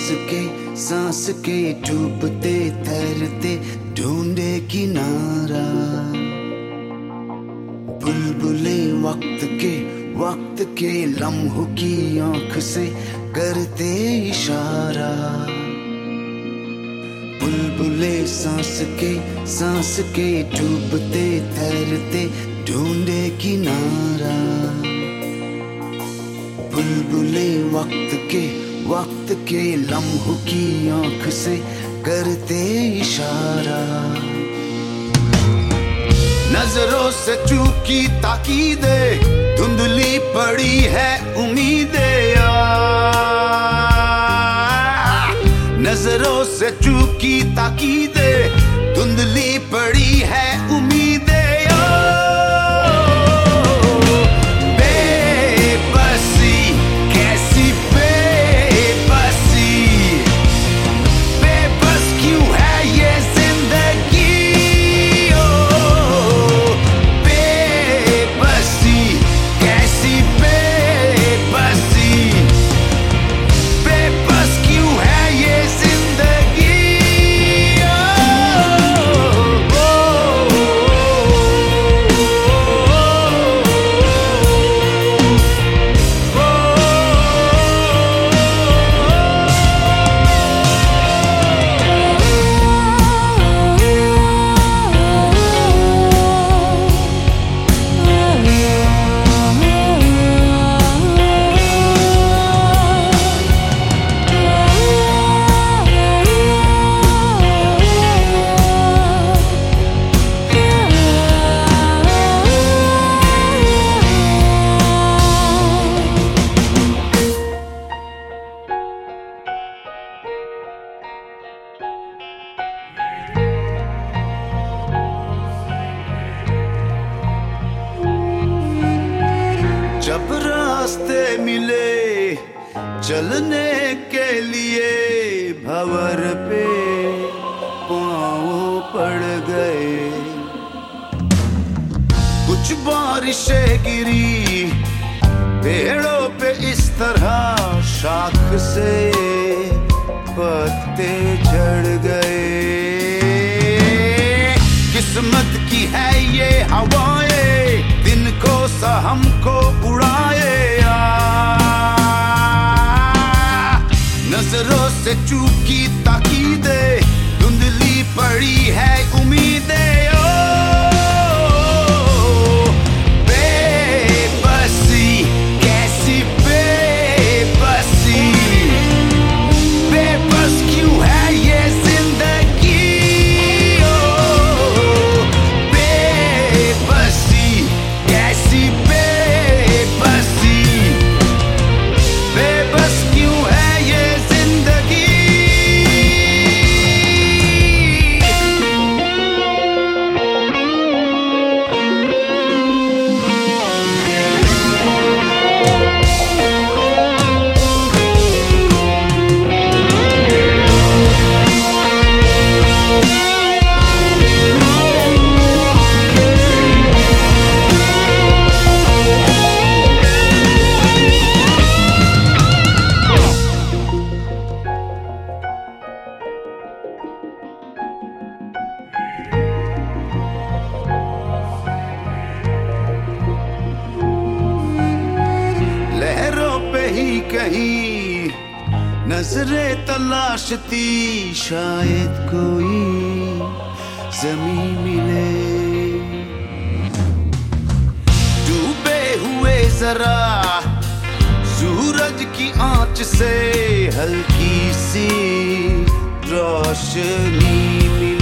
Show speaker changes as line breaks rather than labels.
सांस के डूबते तैरते ढूंढे किनारा। बुलबुले वक्त के लम्हों की आंख से करते इशारा। बुलबुले सांस के डूबते तैरते ढूंढे किनारा। बुलबुले वक्त के लम्हों की आंख से करते इशारा। नजरों से चूकी ताकीदे, धुंधली पड़ी है उम्मीदें। नजरों से चूकी ताकीदे, धुंधली पड़ी है उम्मीदें। जब रास्ते मिले चलने के लिए, भंवर पे पाँव पड़ गए। कुछ बारिशें गिरी पेड़ों पे इस तरह, शाख से पत्ते झड़ गए। किस्मत की है ये हवाएं, दिन को सा हमको उड़ाए। नजरों से चूकी ताकीदे, धुंधली पड़ी है उम्मीदें। कहीं नजरें तलाशती, शायद कोई ज़मीं मिले। डूबे हुए जरा सूरज की आंच से हल्की सी रोशनी मिले।